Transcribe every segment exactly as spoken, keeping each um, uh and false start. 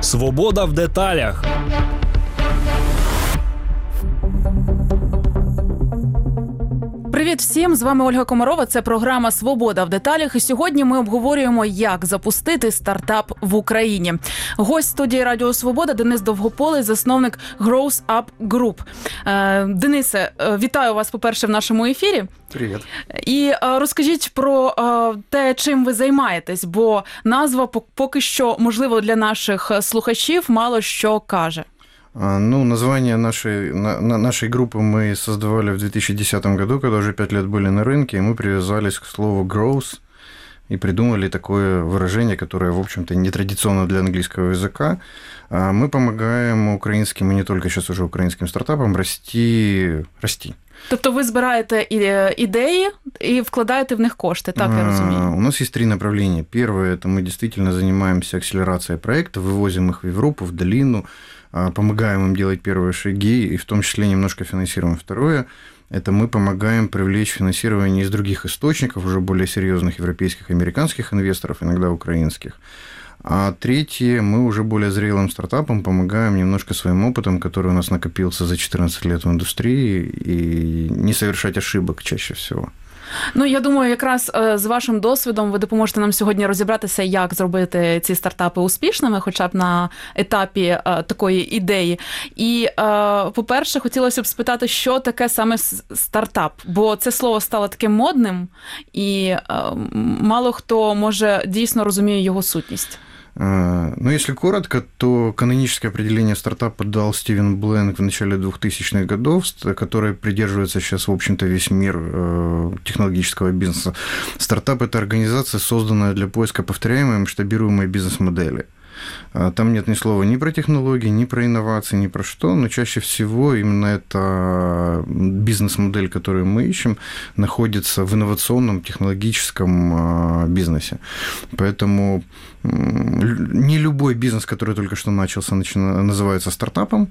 Свобода в деталях. Привіт всім, з вами Ольга Комарова, це програма «Свобода в деталях», і сьогодні ми обговорюємо, як запустити стартап в Україні. Гость студії Радіо Свобода Денис Довгополий, засновник Growth Up Group. Денисе, вітаю вас, по-перше, в нашому ефірі. Привіт. І розкажіть про те, чим ви займаєтесь, бо назва поки що, можливо, для наших слухачів мало що каже. Ну, название нашей, на, нашей группы мы создавали в две тысячи десятом году, когда уже пять лет были на рынке, и мы привязались к слову growth и придумали такое выражение, которое, в общем-то, нетрадиционно для английского языка. Мы помогаем украинским, и не только сейчас уже украинским стартапам, расти, расти. Тобто ви збираєте ідеї і вкладаєте в них кошти, так я розумію? У нас есть три направления. Первое, это мы действительно занимаемся акселерацией проектов, вывозим их в Европу, в долину, помогаем им делать первые шаги, и в том числе немножко финансируем. Второе, это мы помогаем привлечь финансирование из других источников, уже более серьезных европейских, американских инвесторов, иногда украинских. А третье, мы уже более зрелым стартапам помогаем немножко своим опытом, который у нас накопился за четырнадцать лет в индустрии, и не совершать ошибок чаще всего. Ну, я думаю, якраз з вашим досвідом ви допоможете нам сьогодні розібратися, як зробити ці стартапи успішними, хоча б на етапі такої ідеї. І, по-перше, хотілося б спитати, що таке саме стартап? Бо це слово стало таким модним, і мало хто, може, дійсно розуміє його сутність. Ну, если коротко, то каноническое определение стартапа дал Стивен Бленк в начале двухтысячных годов, которое придерживается сейчас, в общем-то, весь мир технологического бизнеса. Стартап – это организация, созданная для поиска повторяемой масштабируемой бизнес-модели. Там нет ни слова ни про технологии, ни про инновации, ни про что, но чаще всего именно эта бизнес-модель, которую мы ищем, находится в инновационном технологическом бизнесе. Поэтому не любой бизнес, который только что начался, называется стартапом,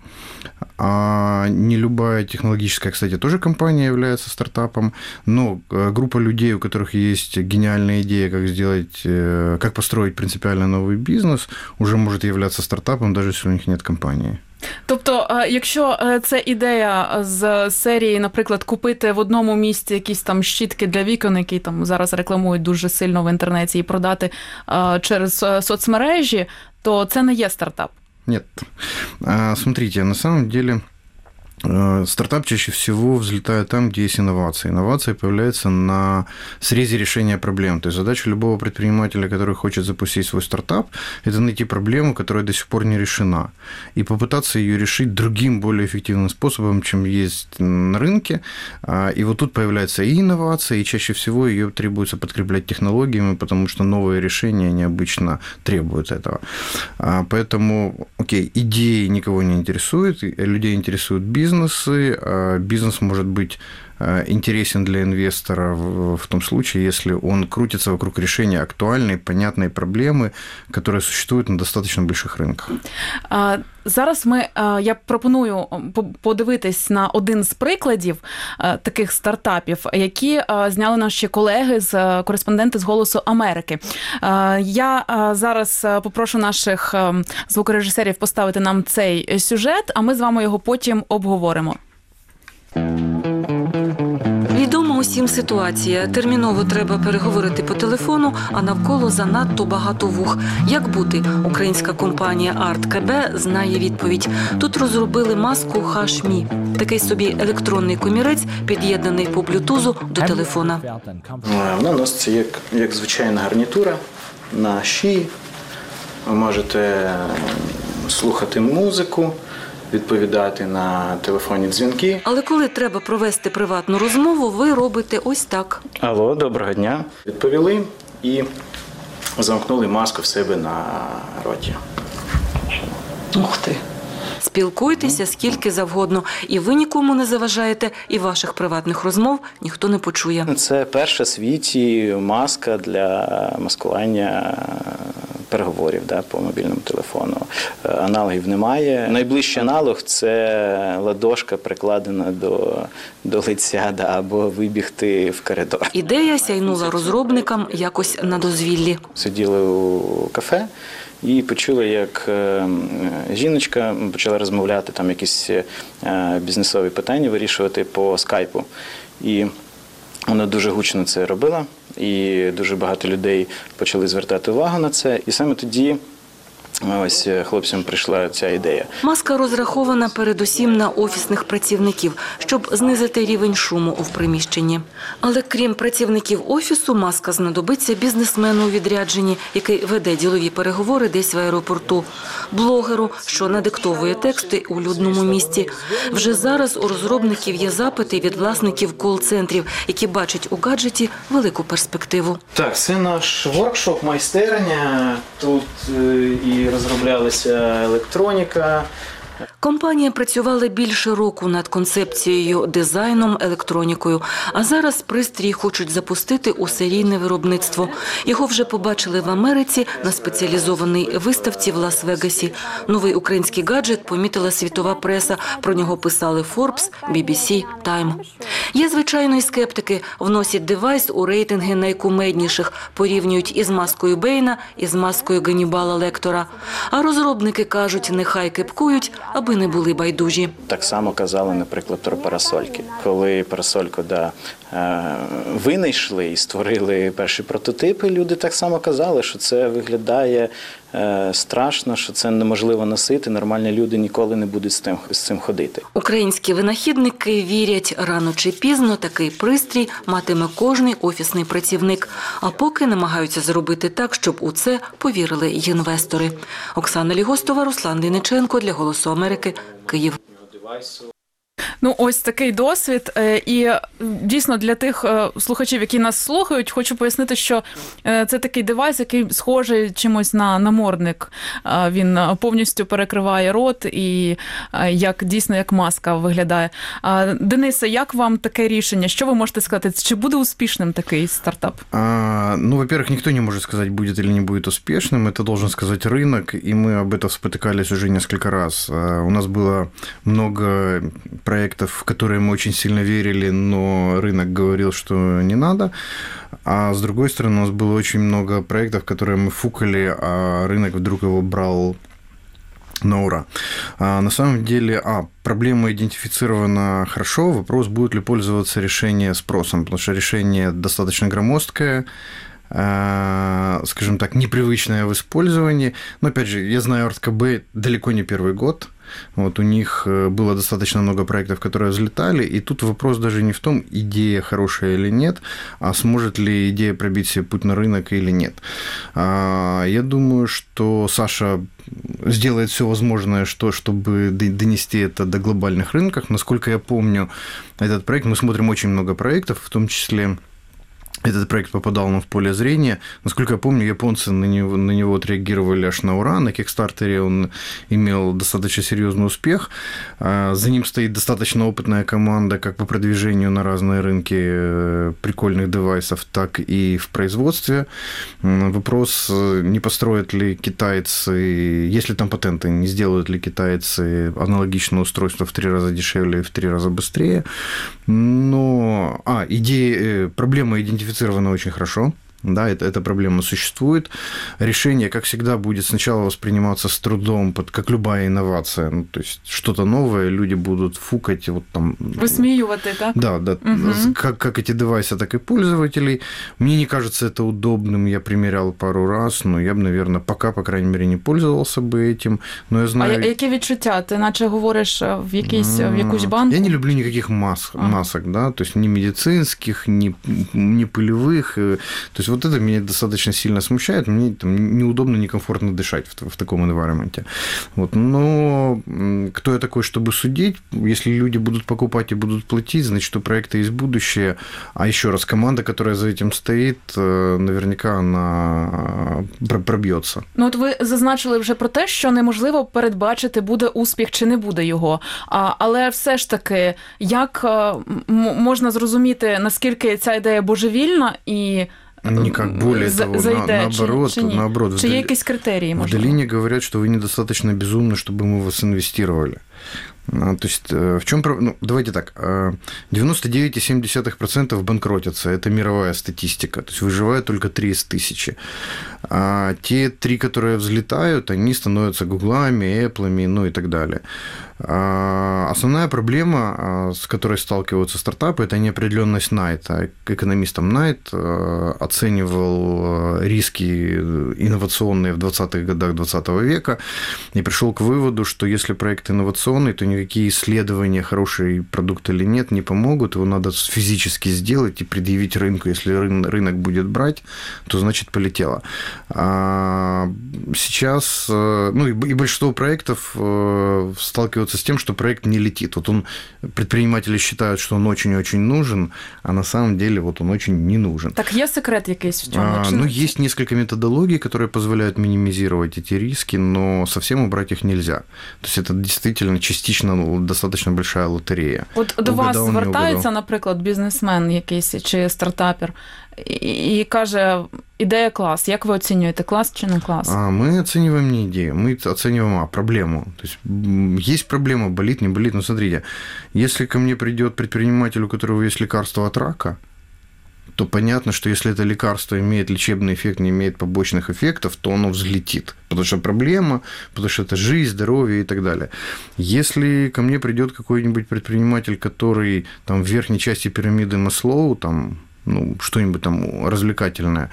а не любая технологическая, кстати, тоже компания является стартапом, но группа людей, у которых есть гениальная идея, как сделать, как построить принципиально новый бизнес, уже может являться стартапом, даже если у них нет компании. Тобто, якщо це ідея з серії, наприклад, купити в одному місці якісь там щітки для вікон, які там зараз рекламують дуже сильно в інтернеті, і продати через соцмережі, то це не є стартап? Нет. Смотрите, на самом деле стартап чаще всего взлетает там, где есть инновации. Инновация появляется на срезе решения проблем. То есть задача любого предпринимателя, который хочет запустить свой стартап, это найти проблему, которая до сих пор не решена, и попытаться ее решить другим, более эффективным способом, чем есть на рынке. И вот тут появляется и инновация, и чаще всего ее требуется подкреплять технологиями, потому что новые решения, они обычно требуют этого. Поэтому, окей, идеи никого не интересуют, людей интересует бизнес. Бизнесы, бизнес может быть интересен для инвестора в том случае, если он крутится вокруг решения актуальной, понятной проблемы, которая существует на достаточно больших ринках. Зараз ми, я пропоную подивитись на один з прикладів таких стартапів, які зняли наші колеги, з кореспонденти з «Голосу Америки». Я зараз попрошу наших звукорежисерів поставити нам цей сюжет, а ми з вами його потім обговоримо. Відома усім ситуація. Терміново треба переговорити по телефону, а навколо занадто багато вух. Як бути? Українська компанія ArtKB знає відповідь. Тут розробили маску Хашмі. Такий собі електронний комірець, під'єднаний по блютузу до телефона. Вона носиться як, як звичайна гарнітура на шиї. Ви можете слухати музику, відповідати на телефонні дзвінки. Але коли треба провести приватну розмову, ви робите ось так. Алло, доброго дня. Відповіли і замкнули маску в себе на роті. Ух ти. Спілкуйтеся скільки завгодно. І ви нікому не заважаєте, і ваших приватних розмов ніхто не почує. Це перша в світі маска для маскування переговорів, да, по мобільному телефону. Аналогів немає. Найближчий аналог – це ладошка, прикладена до, до лиця, да, або вибігти в коридор. Ідея сяйнула розробникам якось на дозвіллі. Сиділи у кафе і почули, як жіночка почала розмовляти, там якісь бізнесові питання вирішувати по скайпу. І вона дуже гучно це робила, і дуже багато людей почали звертати увагу на це. І саме тоді ось хлопцям прийшла ця ідея. Маска розрахована передусім на офісних працівників, щоб знизити рівень шуму в приміщенні. Але крім працівників офісу, маска знадобиться бізнесмену у відрядженні, який веде ділові переговори десь в аеропорту, блогеру, що надиктовує тексти у людному місті. Вже зараз у розробників є запити від власників кол-центрів, які бачать у гаджеті велику перспективу. Так, це наш воркшоп, майстерня. Тут і розроблялася електроніка. Компанія працювала більше року над концепцією, дизайном, електронікою. А зараз пристрій хочуть запустити у серійне виробництво. Його вже побачили в Америці на спеціалізованій виставці в Лас-Вегасі. Новий український гаджет помітила світова преса. Про нього писали Forbes, бі бі сі, Time. Є, звичайно, і скептики. Вносять девайс у рейтинги найкумедніших. Порівнюють із маскою Бейна, із маскою Ганнібала Лектора. А розробники кажуть, нехай кепкують, аби не були байдужі. Так само казали, наприклад, про парасольки. Коли парасольку да, винайшли і створили перші прототипи, люди так само казали, що це виглядає страшно, що це неможливо носити, нормальні люди ніколи не будуть з цим, з цим ходити. Українські винахідники вірять, рано чи пізно такий пристрій матиме кожний офісний працівник. А поки намагаються зробити так, щоб у це повірили й інвестори. Оксана Лігостова, Руслан Дейниченко для «Голосу Америки», Київ. Ну, ось такий досвід. І дійсно для тих слухачів, які нас слухають, хочу пояснити, що це такий девайс, який схожий чимось на намордник. Він повністю перекриває рот і як дійсно як маска виглядає. Денисе, як вам таке рішення? Що ви можете сказати? Чи буде успішним такий стартап? А, ну, во-первых, никто не может сказать, будет или не будет успешным. Это должен сказать рынок, и мы об этом спотыкались уже несколько раз. У нас было много проектов, в которые мы очень сильно верили, но рынок говорил, что не надо. А с другой стороны, у нас было очень много проектов, которые мы фукали, а рынок вдруг его брал на ура. А на самом деле, а, проблема идентифицирована хорошо, вопрос, будет ли пользоваться решение спросом, потому что решение достаточно громоздкое, скажем так, непривычное в использовании. Но, опять же, я знаю АртКБ далеко не первый год. Вот у них было достаточно много проектов, которые взлетали, и тут вопрос даже не в том, идея хорошая или нет, а сможет ли идея пробить себе путь на рынок или нет. Я думаю, что Саша сделает все возможное, что, чтобы донести это до глобальных рынков. Насколько я помню этот проект, мы смотрим очень много проектов, в том числе этот проект попадал нам в поле зрения. Насколько я помню, японцы на него, на него отреагировали аж на ура. На Кикстартере он имел достаточно серьезный успех. За ним стоит достаточно опытная команда как по продвижению на разные рынки прикольных девайсов, так и в производстве. Вопрос, не построят ли китайцы, если там патенты, не сделают ли китайцы аналогичное устройство в три раза дешевле и в три раза быстрее. Но, а, идея, проблема идентифицирована очень хорошо. Да, это, эта проблема существует. Решение, как всегда, будет сначала восприниматься с трудом, как любая инновация. Ну, то есть что-то новое, люди будут фукать. Вот там, высмеивать, так? Да, да. Угу. Как, как эти девайсы, так и пользователей. Мне не кажется это удобным. Я примерял пару раз, но я бы, наверное, пока, по крайней мере, не пользовался бы этим. Но я знаю... А які відчуття? Ти наче говориш в, якийсь, в якусь банку? Я не люблю никаких мас, а. масок, да, то есть ни медицинских, ни, ни пылевых. То есть вот это меня достаточно сильно смущает. Мне там неудобно, некомфортно дышать в, в таком environment. Вот. Но кто я такой, чтобы судить? Если люди будут покупать и будут платить, значит, у проекта есть будущее. А еще раз, команда, которая за этим стоит, наверняка она проб'ється. Ну, от ви зазначили вже про те, що неможливо передбачити, буде успіх чи не буде його. А, але все ж таки, як м- можна зрозуміти, наскільки ця ідея божевільна і Никак, более за- того, зайде, на- наоборот, чи, чи ні? наоборот. Чи в є Дол- якісь критерії, В можливо? долине говорят, что вы недостаточно безумны, чтобы мы в вас инвестировали. А, То есть в чем проблема? Ну, давайте так. а, девяносто девять целых семь десятых процента банкротятся. Это мировая статистика. То есть выживают только три из тысячи. А те три, которые взлетают, они становятся гуглами, эплами, ну и так далее. А основная проблема, а, с которой сталкиваются стартапы, это неопределенность Найта. Экономистом Найт а, оценивал а, риски инновационные в двадцатых годах двадцатого века и пришел к выводу, что если проект инновационный, то никакие исследования, хороший продукт или нет, не помогут. Его надо физически сделать и предъявить рынку. Если рын- рынок будет брать, то значит полетело. А сейчас, ну и б- и большинство проектов э, сталкиваются с тем, что проект не летит. Вот он, предприниматели считают, что он очень-очень нужен, а на самом деле вот он очень не нужен. Так є секрет якийсь в цьому? А, Чи- ну, есть несколько методологий, которые позволяют минимизировать эти риски, но совсем убрать их нельзя. То есть это действительно частично ну, достаточно большая лотерея. От до вас Угадав, не звертається, угадав. наприклад, бізнесмен якийсь чи стартапер і, і каже, ідея клас. Як ви оцінюєте, клас чи не клас? А мы оцениваем не идею, мы оцениваем а, проблему. То есть м, есть проблема, болит, не болит. Но смотрите, если ко мне придет предприниматель, у которого есть лекарство от рака, то понятно, что если это лекарство имеет лечебный эффект, не имеет побочных эффектов, то оно взлетит. Потому что проблема, потому что это жизнь, здоровье и так далее. Если ко мне придет какой-нибудь предприниматель, который там в верхней части пирамиды Маслоу, там, ну, что-нибудь там развлекательное.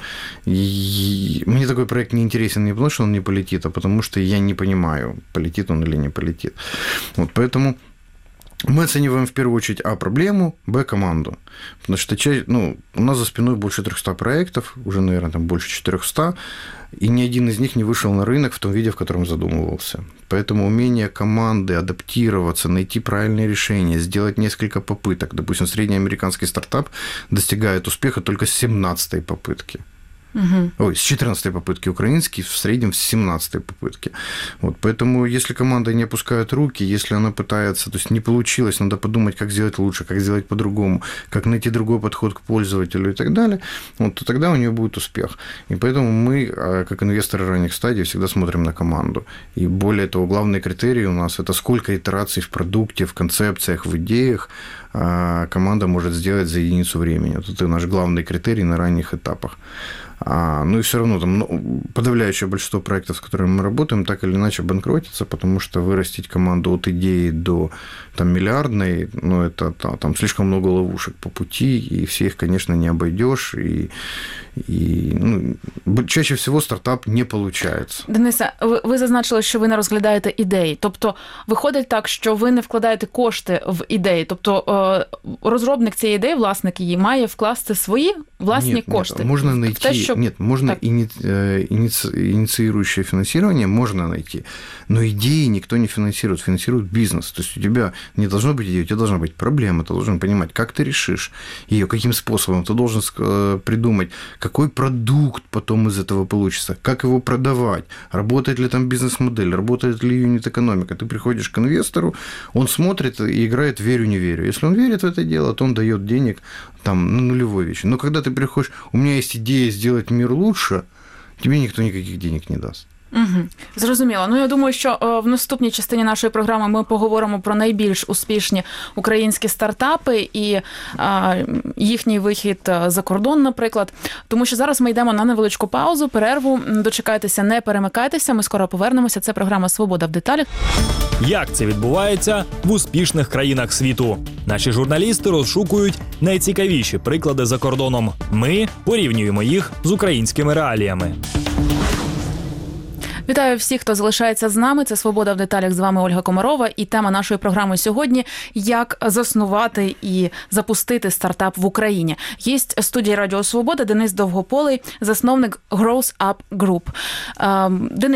И мне такой проект не интересен не потому, что он не полетит, а потому что я не понимаю, полетит он или не полетит. Вот поэтому мы оцениваем в первую очередь А – проблему, Б – команду. Потому что ну, у нас за спиной больше трехсот проектов, уже, наверное, там больше четырехсот, и ни один из них не вышел на рынок в том виде, в котором задумывался. Поэтому умение команды адаптироваться, найти правильные решения, сделать несколько попыток. Допустим, среднеамериканский стартап достигает успеха только с семнадцатой попытки. Угу. Ой, с четырнадцатой попытки, украинский в среднем с семнадцатой попытки. Вот, поэтому если команда не опускает руки, если она пытается, то есть не получилось, надо подумать, как сделать лучше, как сделать по-другому, как найти другой подход к пользователю и так далее, вот, то тогда у нее будет успех. И поэтому мы, как инвесторы ранних стадий, всегда смотрим на команду. И более того, главный критерий у нас – это сколько итераций в продукте, в концепциях, в идеях команда может сделать за единицу времени. Вот это наш главный критерий на ранних этапах. А, ну и все равно там ну, подавляющее большинство проектов, с которыми мы работаем, так или иначе банкротится, потому что вырастить команду от идеи до там, миллиардной, ну это там слишком много ловушек по пути, и все их, конечно, не обойдешь. И, і ну, чаще всього стартап не виходить. Денисе, ви, ви зазначили, що ви не розглядаєте ідеї. Тобто виходить так, що ви не вкладаєте кошти в ідеї. Тобто розробник цієї ідеї, власник її, має вкласти свої власні нет, кошти. Нет, можно найти, те, що... нет, можно ини... иници... инициирующее финансирование можно найти, но идеи никто не финансирует, финансирует бизнес. То есть у тебя не должно быть идеи, у тебя должна быть проблема, ты должен понимать, как ты решишь ее, каким способом, ты должен придумать, какой продукт потом из этого получится, как его продавать, работает ли там бизнес-модель, работает ли юнит-экономика. Ты приходишь к инвестору, он смотрит и играет верю-не верю. Если он верит в это дело, то он дает денег там, на нулевой вещи. Но когда ты приходишь, у меня есть идея сделать мир лучше, тебе никто никаких денег не даст. Угу. Зрозуміло. Ну, я думаю, що в наступній частині нашої програми ми поговоримо про найбільш успішні українські стартапи і а, їхній вихід за кордон, наприклад. Тому що зараз ми йдемо на невеличку паузу, перерву. Дочекайтеся, не перемикайтеся, ми скоро повернемося. Це програма «Свобода в деталях». Як це відбувається в успішних країнах світу? Наші журналісти розшукують найцікавіші приклади за кордоном. Ми порівнюємо їх з українськими реаліями. Вітаю всіх, хто залишається з нами. Це «Свобода в деталях», з вами Ольга Комарова. І тема нашої програми сьогодні – як заснувати і запустити стартап в Україні. Є в студії Радіо Свобода Денис Довгополий, засновник Growth Up Group. Денисе,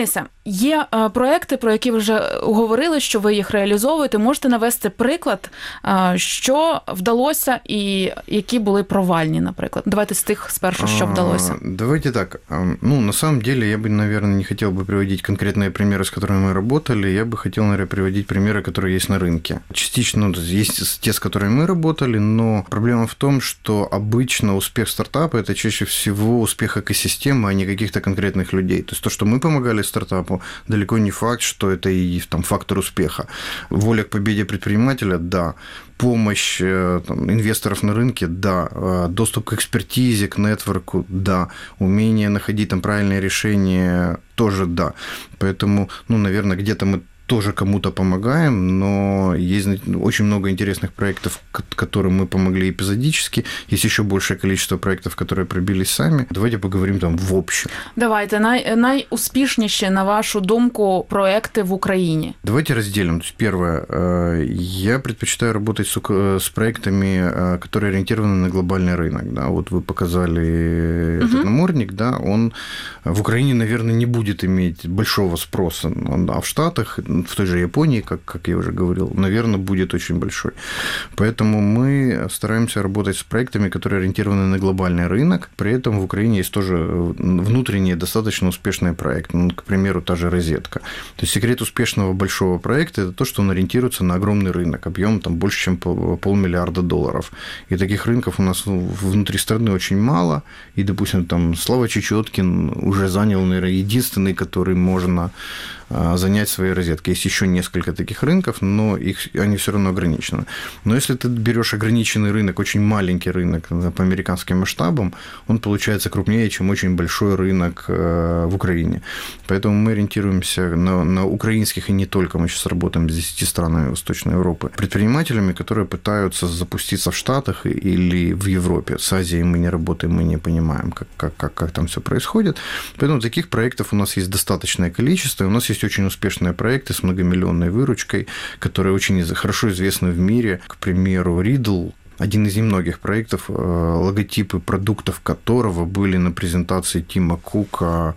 Є е, проекти, про які ви вже говорили, що ви їх реалізовуєте. Можете навести приклад, е, що вдалося і які були провальні, наприклад. Давайте з тих спершу, що вдалося. А, давайте так. Ну, на самом деле, я бы, наверное, не хотел бы приводить конкретные примеры, с которыми мы работали. Я бы хотел, наверное, приводить примеры, которые есть на рынке. Частично есть те, с которыми мы работали, но проблема в том, что обычно успех стартапа – это чаще всего успех экосистемы, а не каких-то конкретных людей. То есть то, что мы помогали стартапу, далеко не факт, что это и там, фактор успеха. Воля к победе предпринимателя – да. Помощь там, инвесторов на рынке – да. Доступ к экспертизе, к нетворку – да. Умение находить там правильные решения – тоже да. Поэтому, ну, наверное, где-то мы тоже кому-то помогаем, но есть очень много интересных проектов, которым мы помогли эпизодически. Есть еще большее количество проектов, которые пробились сами. Давайте поговорим там в общем. Давайте. Най, найуспішніші, на вашу думку, проекти в Украине? Давайте разделим. То есть, первое. Я предпочитаю работать с, с проектами, которые ориентированы на глобальный рынок. Да? Вот вы показали uh-huh. этот намордник. Да? Он в Украине, наверное, не будет иметь большого спроса. А в Штатах, в той же Японии, как, как я уже говорил, наверное, будет очень большой. Поэтому мы стараемся работать с проектами, которые ориентированы на глобальный рынок. При этом в Украине есть тоже внутренние достаточно успешные проекты. Ну, к примеру, та же «Розетка». То есть секрет успешного большого проекта – это то, что он ориентируется на огромный рынок, объем там больше, чем полмиллиарда долларов. И таких рынков у нас внутри страны очень мало. И, допустим, там Слава Чечеткин уже занял, наверное, единственный, который можно занять своей розеткой. Есть еще несколько таких рынков, но их, они все равно ограничены. Но если ты берешь ограниченный рынок, очень маленький рынок по американским масштабам, он получается крупнее, чем очень большой рынок в Украине. Поэтому мы ориентируемся на, на украинских и не только. Мы сейчас работаем с десятью странами Восточной Европы. Предпринимателями, которые пытаются запуститься в Штатах или в Европе. С Азией мы не работаем, мы не понимаем, как, как, как, как там все происходит. Поэтому таких проектов у нас есть достаточное количество. И у нас есть очень успешные проекты с многомиллионной выручкой, которые очень хорошо известны в мире. К примеру, Riddle, один из немногих проектов, логотипы продуктов которого были на презентации Тима Кука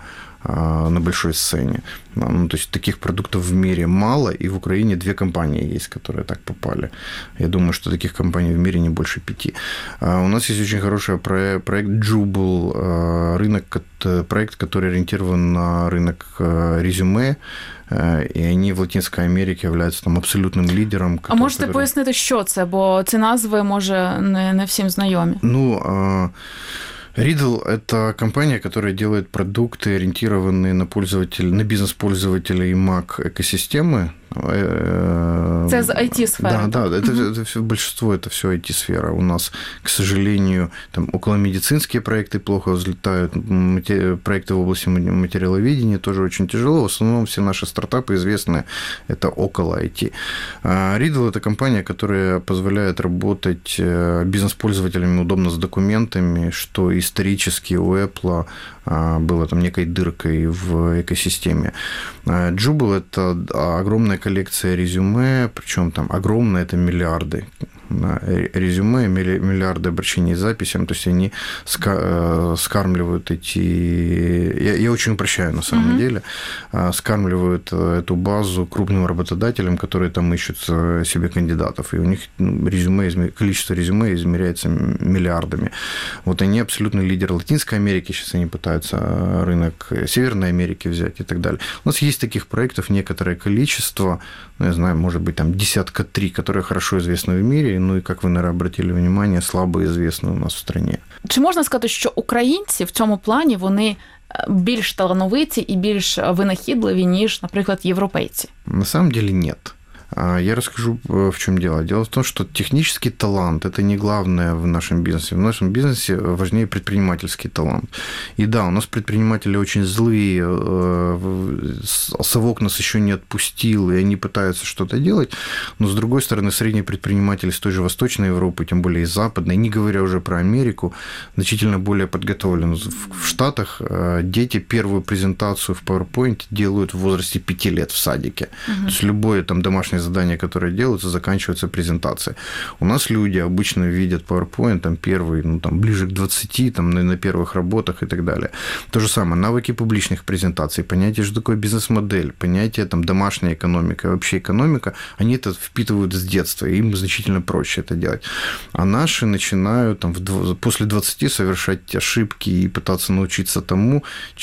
на большой сцене. Ну, то есть таких продуктов в мире мало, и в Украине две компании есть, которые так попали. Я думаю, что таких компаний в мире не больше пяти. У нас есть очень хороший проект Jubal, рынок, проект, который ориентирован на рынок резюме, і вони в Латинській Америці являються там абсолютним лідером. А можете который... пояснити, що це? Бо ці назви, може, не, не всім знайомі. Ну, Riddle – это компания, которая делает продукты, ориентированные на пользователей, на бизнес-пользователей Mac экосистемы. Это из ай ти-сферы. Да, да, это, это все, большинство это все ай ти-сфера. У нас, к сожалению, там околомедицинские проекты плохо взлетают, проекты в области материаловедения тоже очень тяжело. В основном все наши стартапы известные – это около ай ти. Riddle – это компания, которая позволяет работать бизнес-пользователями удобно с документами, что исторически у Apple было там некой дыркой в экосистеме. Jubal – это огромная коллекция резюме, причем там огромное – это миллиарды. Резюме, миллиарды обращений с записям, то есть они скармливают эти... Я, я очень упрощаю на самом mm-hmm. деле. Скармливают эту базу крупным работодателям, которые там ищут себе кандидатов, и у них резюме, количество резюме измеряется миллиардами. Вот они абсолютный лидер Латинской Америки, сейчас они пытаются рынок Северной Америки взять и так далее. У нас есть таких проектов некоторое количество, ну, я знаю, может быть, там десятка три, которые хорошо известны в мире, ну і, як ви, наверное, обратили внимание, слабо известны у нас в стране. Чи можна сказати, що українці в цьому плані, вони більш талановиті і більш винахідливі, ніж, наприклад, європейці? На самом деле нет. Я расскажу, в чем дело. Дело в том, что технический талант – это не главное в нашем бизнесе. В нашем бизнесе важнее предпринимательский талант. И да, у нас предприниматели очень злые, совок нас еще не отпустил, и они пытаются что-то делать. Но, с другой стороны, средний предприниматель из той же Восточной Европы, тем более из Западной, не говоря уже про Америку, значительно более подготовлен. В Штатах дети первую презентацию в PowerPoint делают в возрасте пяти лет в садике. Угу. То есть любое там домашнее конкретные задания, которые делаются, заканчиваются презентацией. У нас люди обычно видят PowerPoint, там, первый, ну, там, ближе к двадцати, там, на, на первых работах и так далее. То же самое, навыки публичных презентаций, понятие, что такое бизнес-модель, понятие, там, домашняя экономика, вообще экономика, они это впитывают с детства, и им значительно проще это делать. А наши начинают там, в, после двадцати совершать ошибки и пытаться научиться тому,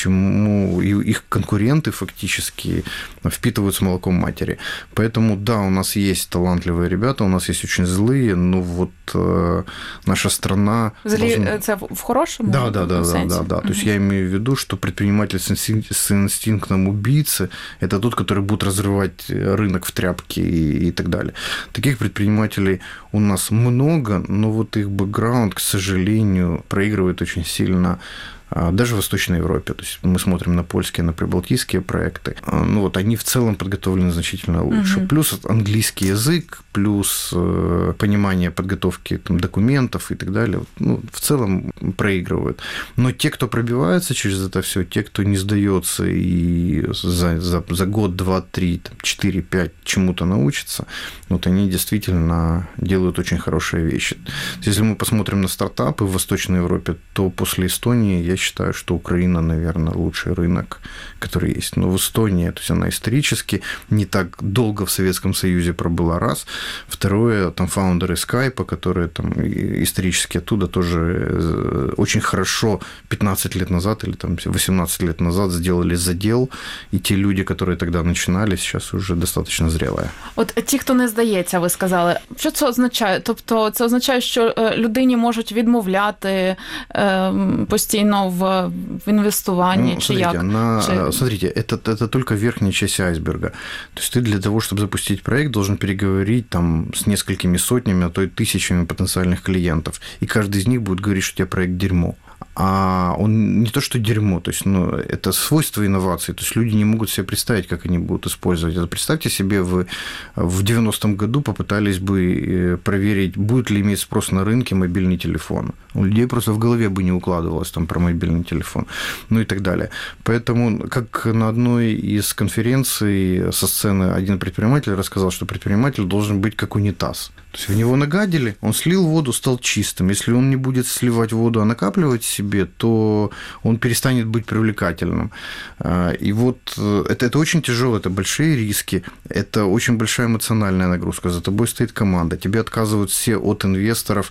чему их конкуренты фактически впитывают с молоком матери. Поэтому, да, у нас есть талантливые ребята, у нас есть очень злые, но вот э, наша страна... Злі, должна... це в хорошому Да, да, да, да, да, да. Угу. То есть я имею в виду, что предприниматель с, инстинк... с инстинктом убийцы – это тот, который будет разрывать рынок в тряпки и, и так далее. Таких предпринимателей у нас много, но вот их бэкграунд, к сожалению, проигрывает очень сильно даже в Восточной Европе. То есть мы смотрим на польские, на прибалтийские проекты. Ну вот они в целом подготовлены значительно лучше. Угу. Плюс английский язык, плюс понимание подготовки там, документов и так далее. Ну, в целом проигрывают. Но те, кто пробивается через это все, те, кто не сдается и за, за, за год, два, три, четыре, пять чему-то научится, вот они действительно делают очень хорошие вещи. Если мы посмотрим на стартапы в Восточной Европе, то после Эстонии я считаю, что Украина, наверное, лучший рынок, который есть. Но в Эстонии, то есть она исторически не так долго в Советском Союзе пробыла, раз. Второе, там фаундеры Скайпа, которые там исторически оттуда тоже очень хорошо пятнадцать лет назад или там восемнадцать лет назад сделали задел, и те люди, которые тогда начинали, сейчас уже достаточно зрелые. От ті, хто не здається, ви сказали, що це означає? Тобто це означає, що людині можуть відмовляти е, постійно в, в инвестовании, ну, чи смотрите, як? На, чи... смотрите, это, это только верхняя часть айсберга. То есть ты для того, чтобы запустить проект, должен переговорить там, с несколькими сотнями, а то и тысячами потенциальных клиентов. И каждый из них будет говорить, что у тебя проект дерьмо. А он не то, что дерьмо, то есть, ну, это свойство инноваций, то есть люди не могут себе представить, как они будут использовать это. Представьте себе, вы в девяностом году попытались бы проверить, будет ли иметь спрос на рынке мобильный телефон. У людей просто в голове бы не укладывалось там про мобильный телефон, ну и так далее. Поэтому, как на одной из конференций со сцены один предприниматель рассказал, что предприниматель должен быть как унитаз. То есть в него нагадили, он слил воду, стал чистым. Если он не будет сливать воду, а накапливать себе, то он перестанет быть привлекательным. И вот это, это очень тяжело, это большие риски, это очень большая эмоциональная нагрузка. За тобой стоит команда, тебе отказывают все от инвесторов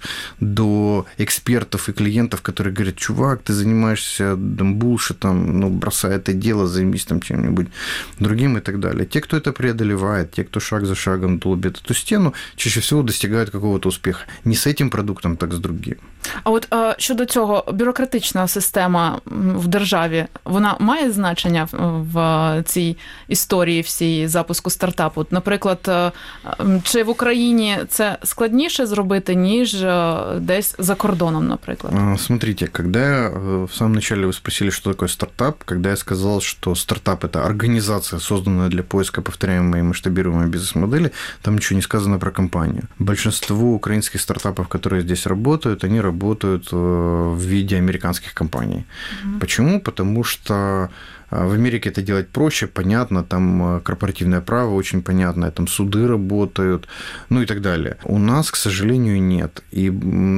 до экспертов и клиентов, которые говорят: чувак, ты занимаешься там, булшитом, ну, бросай это дело, займись там чем-нибудь другим и так далее. Те, кто это преодолевает, те, кто шаг за шагом долбит эту стену, чаще всего достигают какого-то успеха. Не с этим продуктом, так с другим. А от а, щодо цього, бюрократична система в державі, вона має значення в цій історії всій запуску стартапу? От, наприклад, чи в Україні це складніше зробити, ніж десь за кордоном, наприклад? Смотрите, когда я, в самом начале вы спросили, что такое стартап, когда я сказал, что стартап – это организация, созданная для поиска повторяемой и масштабируемой бизнес-модели, там ничего не сказано про компанию. Большинство украинских стартапов, которые здесь работают, они работают в виде американских компаний. Mm-hmm. Почему? Потому что в Америке это делать проще, понятно, там корпоративное право очень понятное, там суды работают, ну и так далее. У нас, к сожалению, нет. И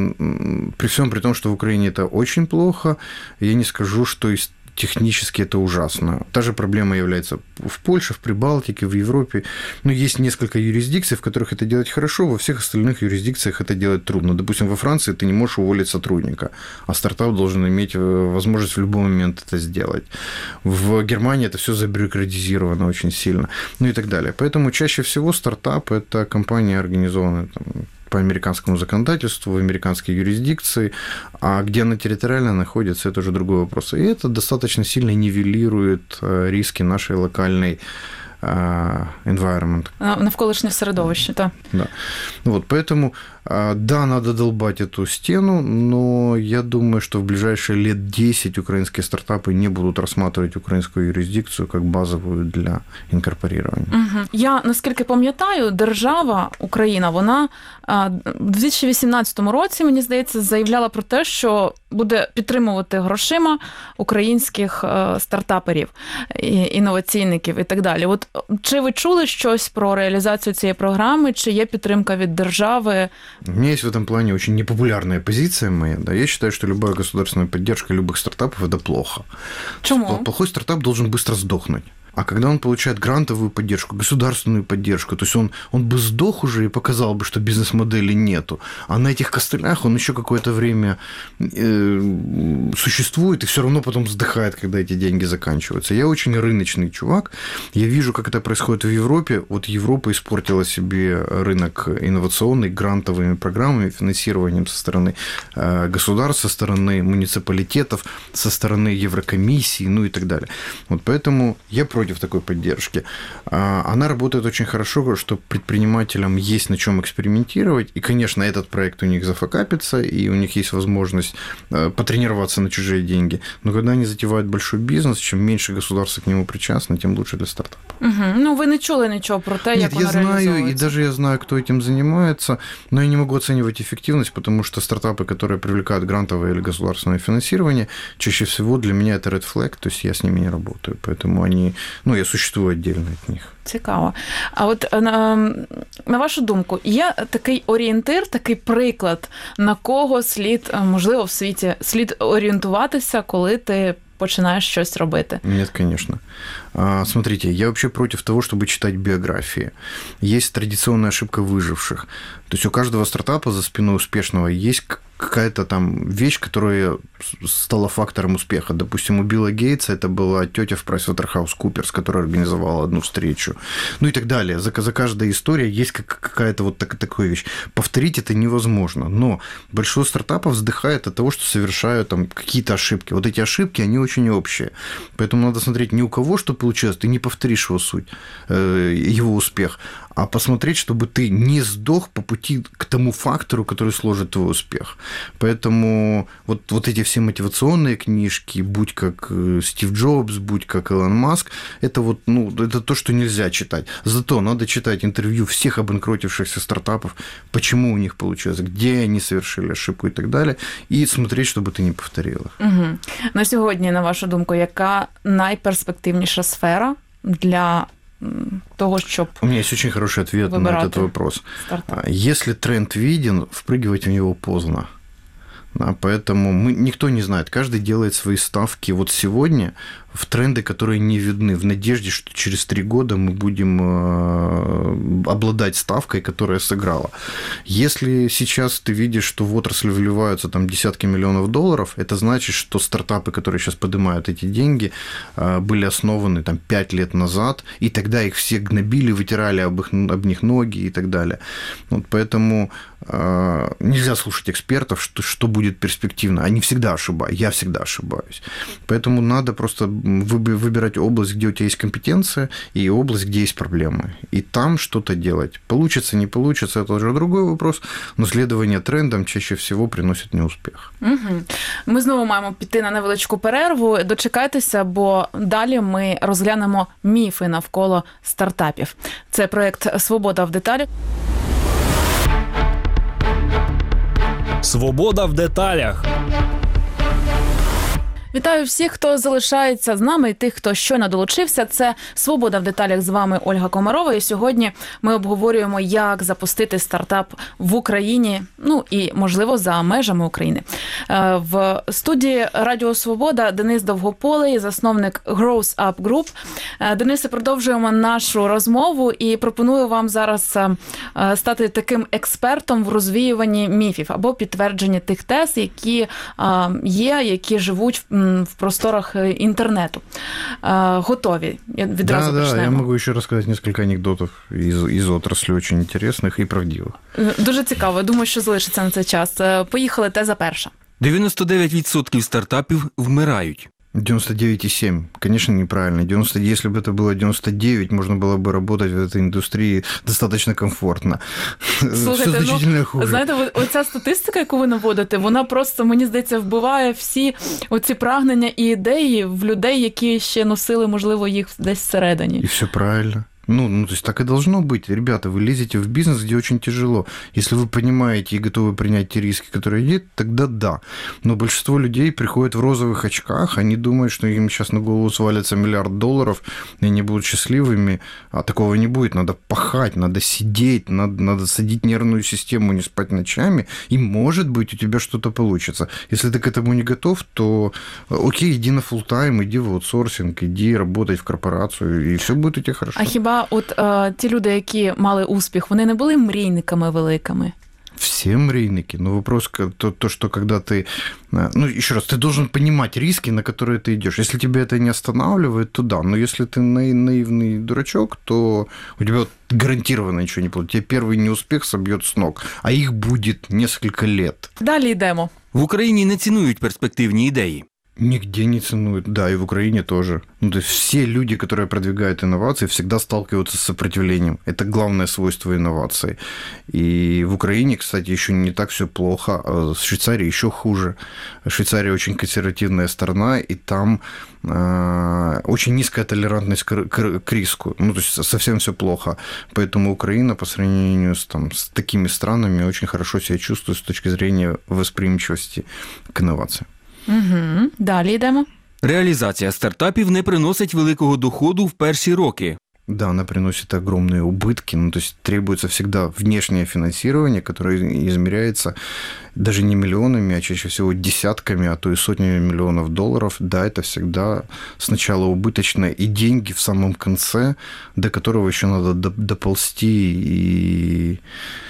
при всем при том, что в Украине это очень плохо, я не скажу, что из технически это ужасно. Та же проблема является в Польше, в Прибалтике, в Европе. Но есть несколько юрисдикций, в которых это делать хорошо, во всех остальных юрисдикциях это делать трудно. Допустим, во Франции ты не можешь уволить сотрудника, а стартап должен иметь возможность в любой момент это сделать. В Германии это все забюрократизировано очень сильно, ну и так далее. Поэтому чаще всего стартап – это компания, организованная там, по американскому законодательству, в американской юрисдикции, а где она территориально находится, это уже другой вопрос. И это достаточно сильно нивелирует риски нашей локальной environment. Навколишнє середовище, так. Да. Вот, поэтому Да, надо долбать эту стену, но я думаю, что в ближайшие лет десять украинские стартапы не будут рассматривать украинскую юрисдикцию как базовую для інкорпорирования. Угу. Я, наскільки пам'ятаю, держава Україна, вона в дві тисячі вісімнадцятому році, мені здається, заявляла про те, що буде підтримувати грошима українських стартаперів, інноваційників і так далі. От чи ви чули щось про реалізацію цієї програми, чи є підтримка від держави? У меня есть в этом плане очень непопулярная позиция моя. Да. Я считаю, что любая государственная поддержка любых стартапов – это плохо. Почему? Плохой стартап должен быстро сдохнуть. А когда он получает грантовую поддержку, государственную поддержку, то есть он, он бы сдох уже и показал бы, что бизнес-модели нету, а на этих костылях он еще какое-то время э, существует и все равно потом вздыхает, когда эти деньги заканчиваются. Я очень рыночный чувак, я вижу, как это происходит в Европе. Вот Европа испортила себе рынок инновационный грантовыми программами, финансированием со стороны э, государств, со стороны муниципалитетов, со стороны Еврокомиссии, ну и так далее. Вот поэтому я против в такой поддержки. Она работает очень хорошо, что предпринимателям есть на чем экспериментировать. И, конечно, этот проект у них зафакапится, и у них есть возможность потренироваться на чужие деньги. Но когда они затевают большой бизнес, чем меньше государства к нему причастно, тем лучше для стартапа. Угу. Ну, ви не чули нічого про те, Нет, як я воно реалізовується? знаю, и даже я знаю, кто этим занимается, но я не могу оценивать эффективность, потому что стартапы, которые привлекают грантовое или государственное финансирование, чаще всего для меня это red flag, то есть я с ними не работаю, поэтому они... Ну, я существую отдельно від них. Цікаво. А от на, на вашу думку, є такий орієнтир, такий приклад, на кого слід, можливо, в світі слід орієнтуватися, коли ти починаешь щось робити? Нет, конечно. Смотрите, я вообще против того, чтобы читать биографии. Есть традиционная ошибка выживших. То есть у каждого стартапа за спиной успешного есть какая-то там вещь, которая стала фактором успеха. Допустим, у Билла Гейтса это была тетя в PricewaterhouseCoopers, которая организовала одну встречу. Ну и так далее. За, за каждой историей есть какая-то вот так, такая вещь. Повторить это невозможно. Но большинство стартапов вздыхает от того, что совершают там какие-то ошибки. Вот эти ошибки, они очень общие. Поэтому надо смотреть не у кого что получилось, ты не повторишь его суть, его успех, а посмотреть, чтобы ты не сдох по пути к тому фактору, который сложит твой успех. Поэтому вот, вот эти все мотивационные книжки, будь как Стив Джобс, будь как Илон Маск, это вот, ну, это то, что нельзя читать. Зато надо читать интервью всех обанкротившихся стартапов, почему у них получилось, где они совершили ошибку и так далее, и смотреть, чтобы ты не повторил их. Угу. На сьогодні, на вашу думку, яка найперспективніша сфера для того, щоб... У меня есть очень хороший ответ на этот вопрос. Стартап. Если тренд виден, впрыгивать в него поздно. Да, поэтому мы, никто не знает, каждый делает свои ставки вот сегодня в тренды, которые не видны, в надежде, что через три года мы будем э, обладать ставкой, которая сыграла. Если сейчас ты видишь, что в отрасль вливаются там десятки миллионов долларов, это значит, что стартапы, которые сейчас поднимают эти деньги, э, были основаны там пять лет назад, и тогда их все гнобили, вытирали об, их, об них ноги и так далее. Вот поэтому э, нельзя слушать экспертов, что, что будет перспективно. Они всегда ошибаются, я всегда ошибаюсь. Поэтому надо просто выбирать область, где у тебя есть компетенция, и область, где есть проблемы. И там что-то делать. Получится, не получится, это уже другой вопрос, но следование трендам чаще всего приносит неуспех. Угу. Ми знову маємо піти на невеличку перерву. Дочекайтеся, бо далі ми розглянемо міфи навколо стартапів. Це проєкт «Свобода в деталях». Свобода в деталях. Вітаю всіх, хто залишається з нами, і тих, хто щойно долучився. Це «Свобода в деталях», з вами Ольга Комарова. І сьогодні ми обговорюємо, як запустити стартап в Україні, ну і, можливо, за межами України. В студії Радіо Свобода Денис Довгополий, засновник Growth Up Group. Денисе, продовжуємо нашу розмову і пропоную вам зараз стати таким експертом в розвіюванні міфів або підтвердженні тих тез, які є, які живуть в в просторах інтернету. Готові? Відразу да, почнемо. Да, я можу ще розказати кілька анекдотів із, із отраслі, дуже інтересних і правдивих. Дуже цікаво. Думаю, що залишиться на цей час. Поїхали, теза перша. дев'яносто дев'ять відсотків стартапів вмирають. девяносто девять и семь. Конечно, неправильно. девяносто, если бы это было девяносто девять, можно было бы работать в этой індустрії достаточно комфортно. Слухайте, все значительно ну, хуже. Знаєте, оця статистика, яку ви наводите, вона просто, мені здається, вбиває всі оці прагнення і ідеї в людей, які ще носили, можливо, їх десь всередині. И все правильно. Ну, ну, то есть так и должно быть. Ребята, вы лезете в бизнес, где очень тяжело. Если вы понимаете и готовы принять те риски, которые есть, тогда да. Но большинство людей приходят в розовых очках, они думают, что им сейчас на голову свалится миллиард долларов, и они будут счастливыми, а такого не будет. Надо пахать, надо сидеть, надо, надо садить нервную систему, не спать ночами, и, может быть, у тебя что-то получится. Если ты к этому не готов, то окей, иди на фулл-тайм, иди в аутсорсинг, иди работать в корпорацию, и все будет у тебя хорошо. А хіба от е, ті люди, які мали успіх, вони не були мрійниками великими? Все мрійники. Но вопрос, то, то, что когда ты... Ну, еще раз, ты должен понимать риски, на которые ты идешь. Если тебя это не останавливает, то да. Но если ты наивный дурачок, то у тебя гарантированно ничего не получится. Тебе первый неуспех собьет с ног, а их будет несколько лет. Далі йдемо. В Україні не цінують перспективні ідеї. Нигде не ценуют. Да, и в Украине тоже. Ну, то есть все люди, которые продвигают инновации, всегда сталкиваются с сопротивлением. Это главное свойство инноваций. И в Украине, кстати, еще не так все плохо. А в Швейцарии еще хуже. Швейцария очень консервативная страна, и там э, очень низкая толерантность к, к, к риску. Ну, то есть совсем все плохо. Поэтому Украина по сравнению с, там, с такими странами очень хорошо себя чувствует с точки зрения восприимчивости к инновациям. Угу. Далі йдемо. Реалізація стартапів не приносить великого доходу в перші роки. Да, она приносит огромные убытки, ну, то есть требуется всегда внешнее финансирование, которое измеряется даже не миллионами, а чаще всего десятками, а то и сотнями миллионов долларов. Да, это всегда сначала убыточно, и деньги в самом конце, до которого еще надо доползти и,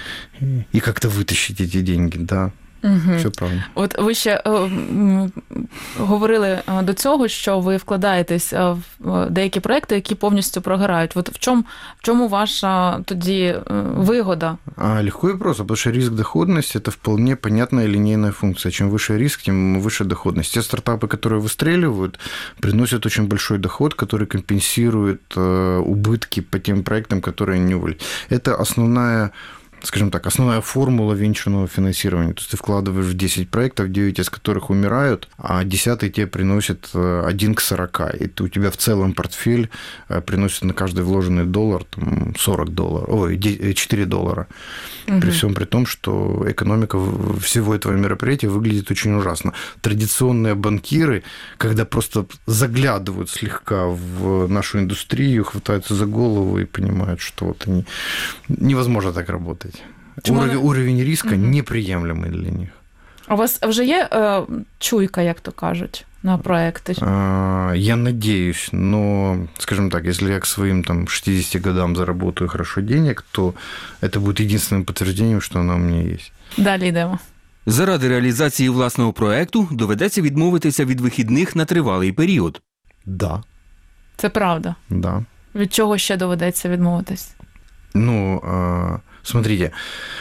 и как-то вытащить эти деньги, да. Угу. Все правильно. От ви ще е, м, говорили до цього, що ви вкладаєтесь в деякі проекти, які повністю прогорають. От в чому, в чому ваша тоді вигода? А, легко и просто, потому что риск-доходность – это вполне понятная линейная функция. Чем выше риск, тем выше доходность. Те стартапы, которые выстреливают, приносят очень большой доход, который компенсирует э, убытки по тем проектам, которые не уволили. Это основная, скажем так, основная формула венчурного финансирования. То есть ты вкладываешь в десять проектов, девять из которых умирают, а десятый тебе приносит один к сорока. И у тебя в целом портфель приносит на каждый вложенный доллар там, сорок долларов, ой, четыре доллара. Угу. При всем при том, что экономика всего этого мероприятия выглядит очень ужасно. Традиционные банкиры, когда просто заглядывают слегка в нашу индустрию, хватаются за голову и понимают, что вот они... невозможно так работать. Уровень, уровень риска угу. неприемлемый для них. А у вас вже є е, чуйка, як то кажуть, на проекти? А, я надеюсь, но, скажем так, если я к своим там, шестидесяти годам заработаю хорошо денег, то это будет единственным подтверждением, что она у меня есть. Далі йдемо. Заради реалізації власного проекту доведеться відмовитися від вихідних на тривалий період. Да. Це правда? Да. Від чого ще доведеться відмовитись? Ну, смотрите,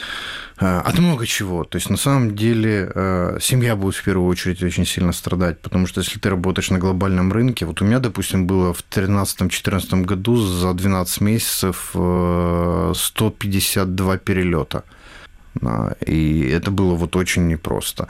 от много чего. То есть, на самом деле, семья будет в первую очередь очень сильно страдать, потому что если ты работаешь на глобальном рынке, вот у меня, допустим, было в тринадцатом-четырнадцатом году за двенадцать месяцев сто пятьдесят два перелета. И это было вот очень непросто.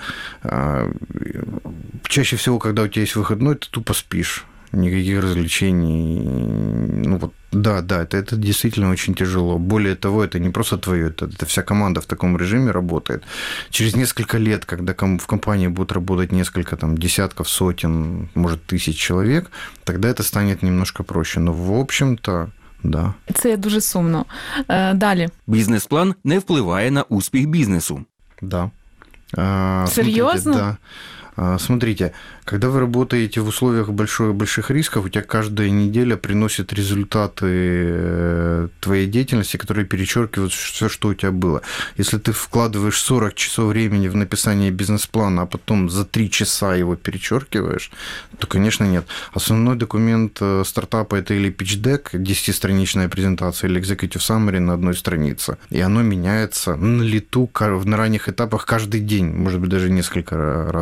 Чаще всего, когда у тебя есть выходной, ты тупо спишь. Никаких развлечений. Ну, вот, да, да, это, это действительно очень тяжело. Более того, это не просто твое, это, это вся команда в таком режиме работает. Через несколько лет, когда в компании будет работать несколько там, десятков, сотен, может, тысяч человек, тогда это станет немножко проще. Но, в общем-то, да. Це дуже сумно. Далі. Бізнес-план не впливає на успіх бізнесу. Да. А, Серьезно? Смотрите, да. Смотрите, когда вы работаете в условиях большой, больших рисков, у тебя каждая неделя приносит результаты твоей деятельности, которые перечеркивают все, что у тебя было. Если ты вкладываешь сорок часов времени в написание бизнес-плана, а потом за три часа его перечеркиваешь, то, конечно, нет. Основной документ стартапа – это или pitch-deck, десятистраничная презентация, или executive summary на одной странице. И оно меняется на лету на ранних этапах каждый день, может быть, даже несколько раз в день.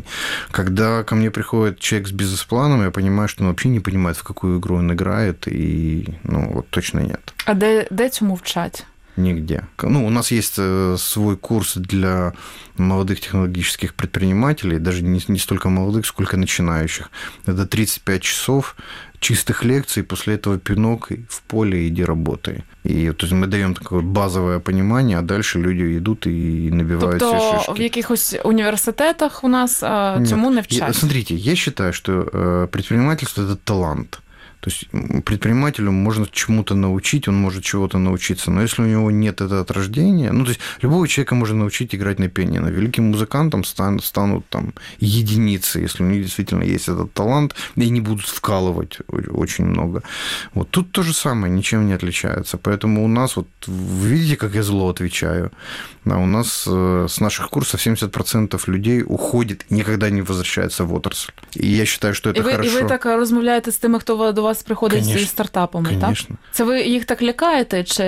Когда ко мне приходит человек с бизнес-планом, я понимаю, что он вообще не понимает, в какую игру он играет, и ну, вот точно нет. А де, де цьому вчать? Нигде. Ну, у нас есть свой курс для молодых технологических предпринимателей, даже не, не столько молодых, сколько начинающих. Это тридцать пять часов чистых лекций, после этого пинок в поле иди работай. И то есть мы даем такое базовое понимание, а дальше люди йдуть і набиваються тобто, шишки. В якихось університетах у нас а, цьому не вчать? Смотрите, я считаю, что предпринимательство – это талант. То есть предпринимателю можно чему-то научить, он может чего-то научиться, но если у него нет этого от рождения, ну, то есть любого человека можно научить играть на пианино. Великим музыкантом станут, станут там единицы, если у них действительно есть этот талант, и они будут вкалывать очень много. Вот тут то же самое, ничем не отличается. Поэтому у нас, вот вы видите, как я зло отвечаю, да, у нас с наших курсов семьдесят процентов людей уходит и никогда не возвращается в отрасль. И я считаю, что это і ви, хорошо. І ви так розмовляєте з тими, хто до вас приходить зі стартапами, конечно. Так? Це ви їх так лякаєте, чи...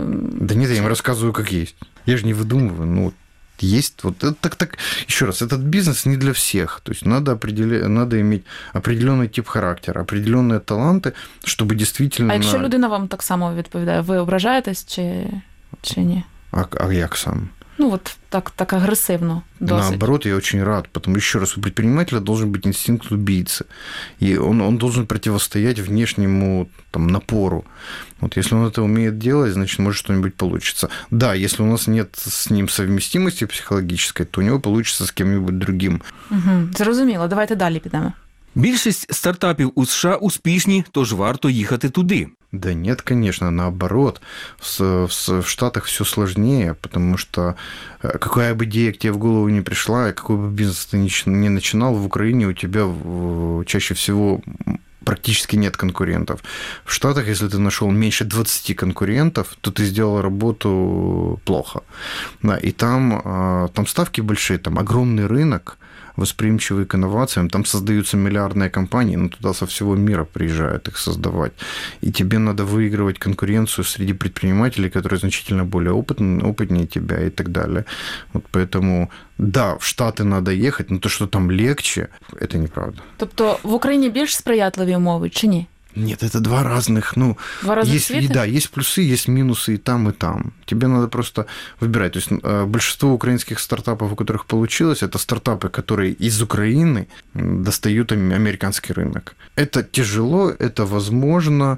Да нет, я им рассказываю, как есть. Я же не выдумываю, ну, есть вот это так, так. Еще раз, этот бизнес не для всех. То есть надо, определя... надо иметь определенный тип характера, определенные таланты, чтобы действительно... А якщо людина вам так само відповідає, ви ображаєтесь чи, чи ні? А, а як сам? Ну, вот так, так агрессивно досить. Наоборот, я очень рад, потому что, еще раз, у предпринимателя должен быть инстинкт убийцы, и он, он должен противостоять внешнему там, напору. Вот если он это умеет делать, значит, может что-нибудь получится. Да, если у нас нет с ним совместимости психологической, то у него получится с кем-нибудь другим. Угу. Зрозуміло, давайте далі підемо. Більшість стартапів у США успішні, тож варто їхати туди. Да нет, конечно, наоборот. В, в, в Штатах все сложнее, потому что какая бы идея к тебе в голову не пришла, какой бы бизнес ты ни начинал, в Украине у тебя чаще всего практически нет конкурентов. В Штатах, если ты нашел меньше двадцати конкурентов, то ты сделал работу плохо. Да, и там, там ставки большие, там огромный рынок, восприимчивые к инновациям, там создаются миллиардные компании, но туда со всего мира приезжают их создавать. И тебе надо выигрывать конкуренцию среди предпринимателей, которые значительно более опытные, опытнее тебя и так далее. Вот поэтому, да, в Штаты надо ехать, но то, что там легче, это неправда. Тобто в Україні більш сприятливі умови, чи ні? Нет, это два разных, ну, два разных есть, света? Да, есть плюсы, есть минусы и там, и там. Тебе надо просто выбирать. То есть большинство украинских стартапов, у которых получилось, это стартапы, которые из Украины достают американский рынок. Это тяжело, это возможно,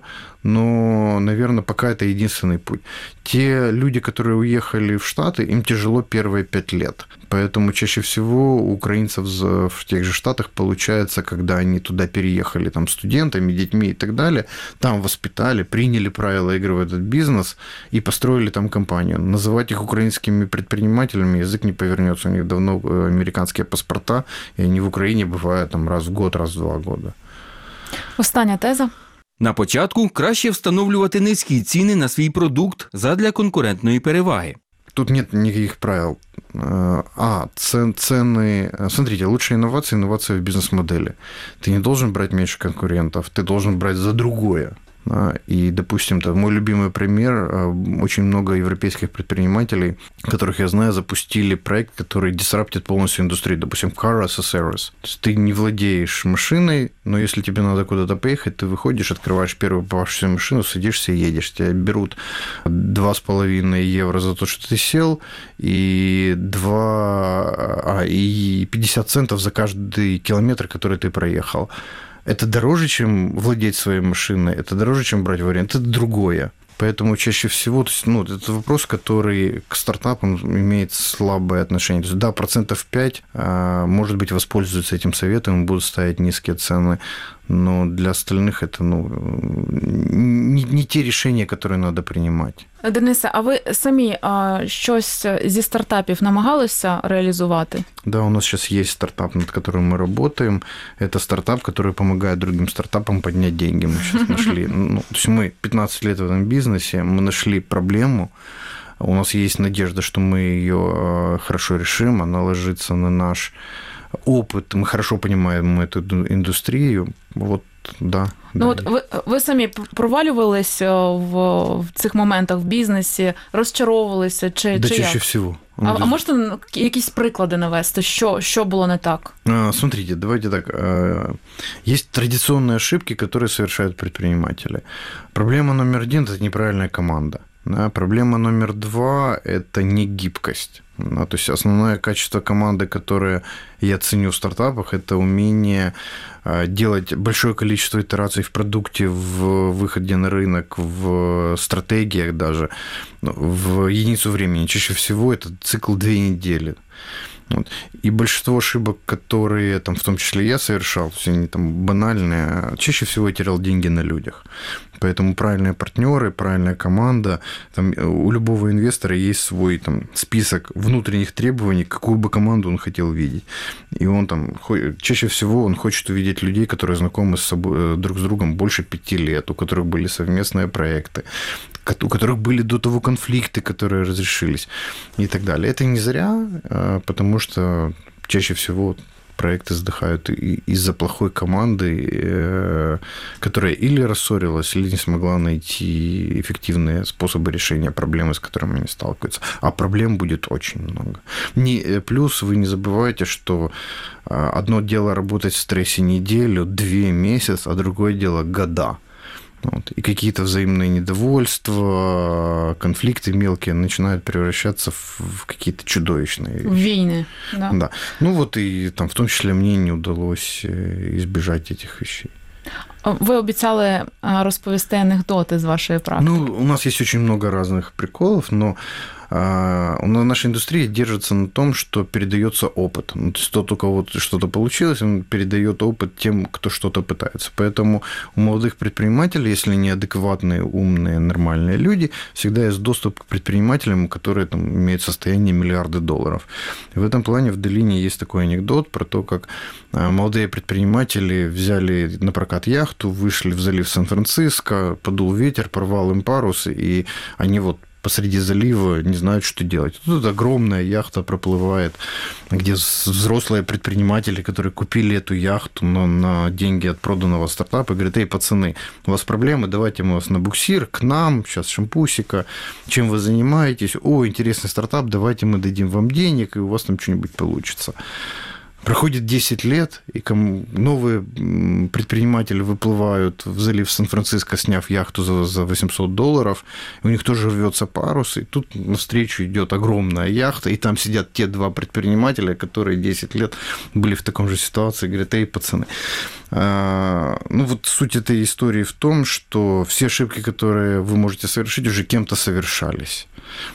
но, наверное, пока это единственный путь. Те люди, которые уехали в Штаты, им тяжело первые пять лет. Поэтому чаще всего у украинцев в тех же Штатах получается, когда они туда переехали там, студентами, детьми и так далее, там воспитали, приняли правила игры в этот бизнес и построили там компанию. Называть их украинскими предпринимателями язык не повернется. У них давно американские паспорта, и они в Украине бывают там, раз в год, раз в два года. Остання теза. На початку краще встановлювати низькі ціни на свій продукт задля конкурентної переваги. Тут нет никаких правил. А, цены... Смотрите, лучшая инновация – инновация в бизнес-модели. Ты не должен брать меньше конкурентов, ты должен брать за другое. И, допустим, там, мой любимый пример, очень много европейских предпринимателей, которых я знаю, запустили проект, который дисраптит полностью индустрию, допустим, Car as a Service. То есть ты не владеешь машиной, но если тебе надо куда-то поехать, ты выходишь, открываешь первую попавшуюся машину, садишься и едешь. Тебя берут два с половиной евро за то, что ты сел, и, два, а, и пятьдесят центов за каждый километр, который ты проехал. Это дороже, чем владеть своей машиной, это дороже, чем брать в аренду, это другое. Поэтому чаще всего, то есть, ну, это вопрос, который к стартапам имеет слабое отношение. То есть, да, процентов пять, может быть, воспользуются этим советом и будут ставить низкие цены, но для остальных это, ну, не, не те рішення, які треба приймати. Денисе, а ви самі а, щось зі стартапів намагалися реалізувати? Да, у нас сейчас есть стартап, над которым мы работаем. Это стартап, который помогает другим стартапам поднять деньги. Мы сейчас нашли. Ну, то есть мы пятнадцать лет в этом бизнесе, мы нашли проблему. У нас есть надежда, что мы ее хорошо решим, она ложится на наш опыт, мы хорошо понимаем эту индустрию. Вот, да. Ну, да. от ви, ви самі провалювалися в, в цих моментах в бізнесі, розчаровувалися, чи, да чи чаще як? всего. А, а можете якісь приклади навести, що, що було не так? Смотрите, давайте так. Есть традиционные ошибки, которые совершают предприниматели. Проблема номер один – это неправильная команда. Да, проблема номер два – это негибкость. Да, то есть основное качество команды, которое я ценю в стартапах, это умение делать большое количество итераций в продукте, в выходе на рынок, в стратегиях даже, в единицу времени. Чаще всего это цикл две недели. Вот. И большинство ошибок, которые там, в том числе я совершал, все они там банальные, чаще всего я терял деньги на людях. Поэтому правильные партнеры, правильная команда, там, у любого инвестора есть свой там, список внутренних требований, какую бы команду он хотел видеть. И он там, чаще всего он хочет увидеть людей, которые знакомы с собой, друг с другом больше пяти лет, у которых были совместные проекты, у которых были до того конфликты, которые разрешились и так далее. Это не зря, потому что чаще всего проекты сдыхают из-за плохой команды, которая или рассорилась, или не смогла найти эффективные способы решения проблемы, с которыми они сталкиваются. А проблем будет очень много. Не, плюс вы не забывайте, что одно дело работать в стрессе неделю, две месяца, а другое дело года. Вот. И какие-то взаимные недовольства, конфликты мелкие начинают превращаться в, в какие-то чудовищные войны. Да. Да. Ну вот и там в том числе мне не удалось избежать этих вещей. Ви обіцяли розповісти анекдоти з вашої практики. Ну, у нас есть очень много разных приколов, но наша индустрия держится на том, что передается опыт. Ну, то есть тот, у кого что-то получилось, он передает опыт тем, кто что-то пытается. Поэтому у молодых предпринимателей, если они адекватные, умные, нормальные люди, всегда есть доступ к предпринимателям, которые там, имеют состояние миллиарды долларов. И в этом плане в долине есть такой анекдот про то, как молодые предприниматели взяли на прокат яхту, вышли в залив Сан-Франциско, подул ветер, порвал им парус, и они вот посреди залива не знают, что делать. Тут огромная яхта проплывает, где взрослые предприниматели, которые купили эту яхту на, на деньги от проданного стартапа, говорят: эй, пацаны, у вас проблемы, давайте мы вас на буксир, к нам, сейчас шампусика, чем вы занимаетесь? О, интересный стартап, давайте мы дадим вам денег, и у вас там что-нибудь получится. Проходит десять лет, и новые предприниматели выплывают в залив Сан-Франциско, сняв яхту за, за восемьсот долларов, у них тоже рвется парус, и тут навстречу идет огромная яхта, и там сидят те два предпринимателя, которые десять лет были в таком же ситуации, говорят: эй, пацаны. Ну вот суть этой истории в том, что все ошибки, которые вы можете совершить, уже кем-то совершались.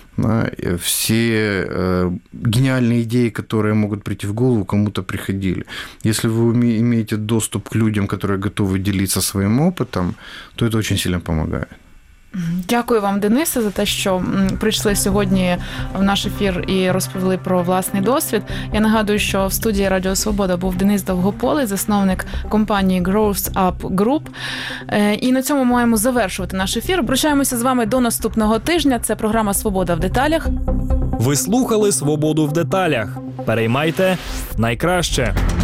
Все гениальные идеи, которые могут прийти в голову, кому-то приходили. Если вы имеете доступ к людям, которые готовы делиться своим опытом, то это очень сильно помогает. Дякую вам, Денисе, за те, що прийшли сьогодні в наш ефір і розповіли про власний досвід. Я нагадую, що в студії Радіо Свобода був Денис Довгополий, засновник компанії Growth Up Group. І на цьому маємо завершувати наш ефір. Прощаємося з вами до наступного тижня. Це програма «Свобода в деталях». Ви слухали «Свободу в деталях». Переймайте найкраще.